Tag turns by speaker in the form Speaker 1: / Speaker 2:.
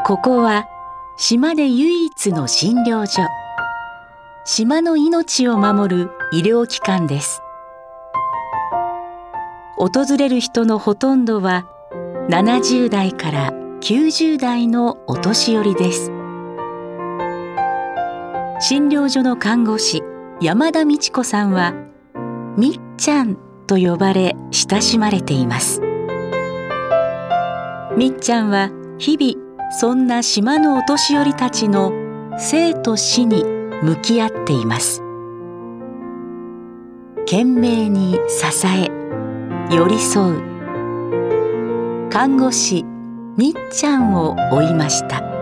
Speaker 1: ここは島で唯一の診療所、島の命を守る医療機関です。訪れる人のほとんどは70代から90代のお年寄りです。診療所の看護師山田美智子さんはみっちゃんと呼ばれ親しまれています。みっちゃんは日々そんな島のお年寄りたちの生と死に向き合っています。懸命に支え寄り添う看護師みっちゃんを追いました。